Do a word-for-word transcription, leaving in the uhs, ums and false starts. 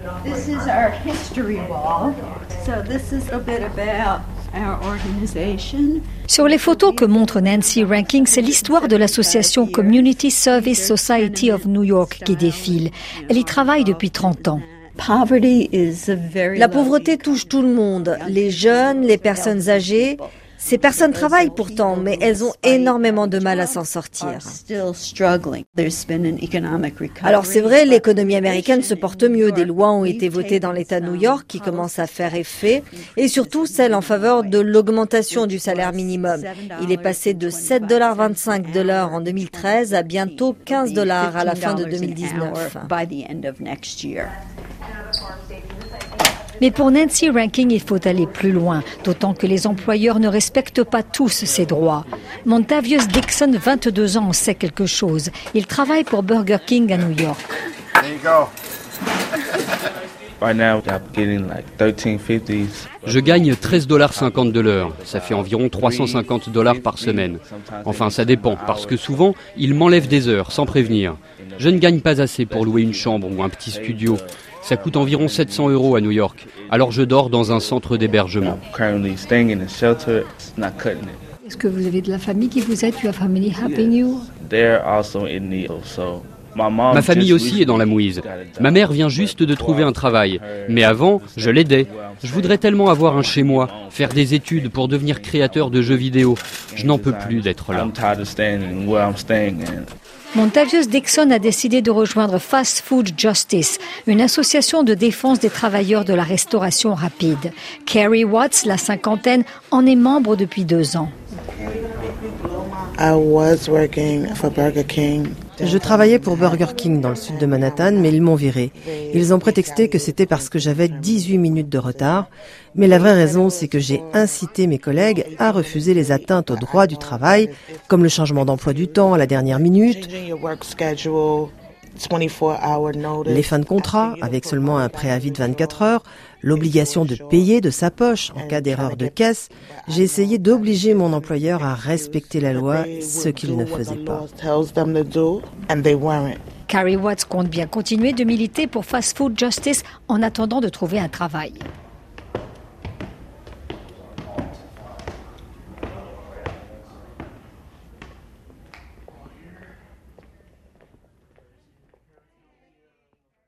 This is our history wall. So this is a bit about our organization. Sur les photos que montre Nancy Ranking, c'est l'histoire de l'association Community Service Society of New York qui défile. Elle y travaille depuis trente ans. La pauvreté touche tout le monde, les jeunes, les personnes âgées. Ces personnes travaillent pourtant, mais elles ont énormément de mal à s'en sortir. Alors c'est vrai, l'économie américaine se porte mieux. Des lois ont été votées dans l'État de New York qui commencent à faire effet, et surtout celle en faveur de l'augmentation du salaire minimum. Il est passé de sept virgule vingt-cinq dollars en deux mille treize à bientôt quinze dollars à la fin de deux mille dix-neuf. Mais pour Nancy Ranking, il faut aller plus loin, d'autant que les employeurs ne respectent pas tous ces droits. Montavious Dixon, vingt-deux ans, en sait quelque chose. Il travaille pour Burger King à New York. Je gagne treize dollars cinquante de l'heure. Ça fait environ trois cent cinquante dollars par semaine. Enfin, ça dépend, parce que souvent, ils m'enlèvent des heures, sans prévenir. Je ne gagne pas assez pour louer une chambre ou un petit studio. Ça coûte environ sept cents euros à New York. Alors je dors dans un centre d'hébergement. Est-ce que vous avez de la famille qui vous aide? Your family helping you? Ma famille aussi est dans la mouise. Ma mère vient juste de trouver un travail. Mais avant, je l'aidais. Je voudrais tellement avoir un chez moi, faire des études pour devenir créateur de jeux vidéo. Je n'en peux plus d'être là. Montavious Dixon a décidé de rejoindre Fast Food Justice, une association de défense des travailleurs de la restauration rapide. Carrie Watts, la cinquantaine, en est membre depuis deux ans. Je travaillais pour Burger King dans le sud de Manhattan, mais ils m'ont viré. Ils ont prétexté que c'était parce que j'avais dix-huit minutes de retard. Mais la vraie raison, c'est que j'ai incité mes collègues à refuser les atteintes au droit du travail, comme le changement d'emploi du temps à la dernière minute, les fins de contrat avec seulement un préavis de vingt-quatre heures, l'obligation de payer de sa poche en cas d'erreur de caisse. J'ai essayé d'obliger mon employeur à respecter la loi, ce qu'il ne faisait pas. Carrie Watts compte bien continuer de militer pour Fast Food Justice en attendant de trouver un travail.